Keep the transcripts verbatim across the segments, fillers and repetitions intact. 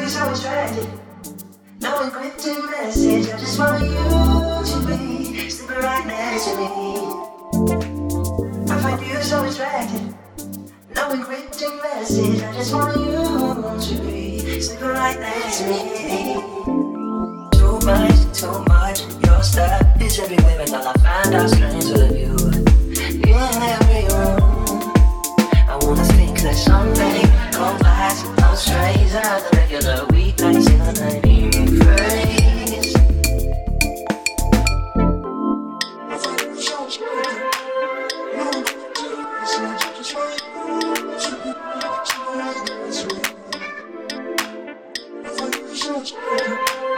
so attracted. No encrypted message. I just want you to be sleeping right next to me. I find you so attracted. No encrypted message. I just want you to be sleeping right next to me. Too much, too much. Your stuff is everywhere, and all I find out strange with you. In every room, I wanna think that someday go by some those strays out the regular weeknights in the night phrase. I find you so attractive. No encrypted message. I just want you to be sleeping right next to me. I find you so attractive.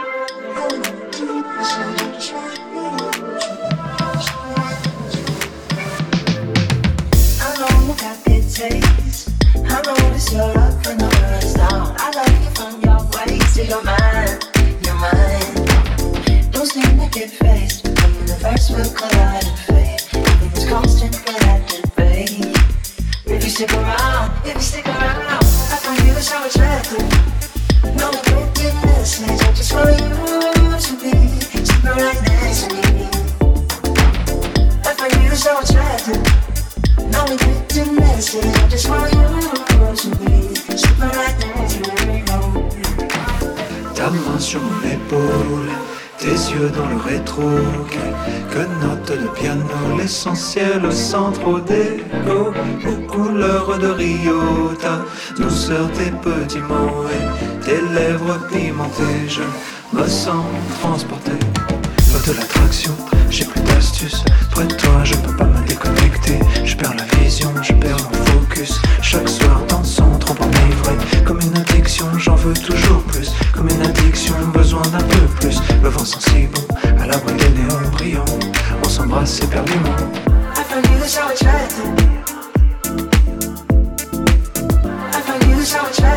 I notice you're up when the world's down. I love you from your waist to your mind, your mind. Don't seem to get faced. The universe will collide and fade. Everything's constant, but at debate. If you stick around, if you stick around, I find you so attractive. No encrypted message. I just want you to be sleeping right next to me. I find you so attractive. No encrypted message. I just want you to be sleeping right next to me. Ta main sur mon épaule, tes yeux dans le rétro. Quelques notes de piano, l'essentiel sans trop d'écho. Aux couleurs de Rio, ta douceur, tes petits mots et tes lèvres pimentées. Je me sens transporté. Pas de l'attraction, j'ai plus d'astuces. Près de toi, je peux pas me déconnecter. Je perds la vision, je perds mon focus. Chaque soir, dansant, trop enivré. Comme une addiction, j'en veux toujours plus. Comme une addiction, besoin d'un peu plus. Le vent sent si bon, à l'abri des néons brillants. On s'embrasse éperdument. I find you so attractive. I find you so attractive.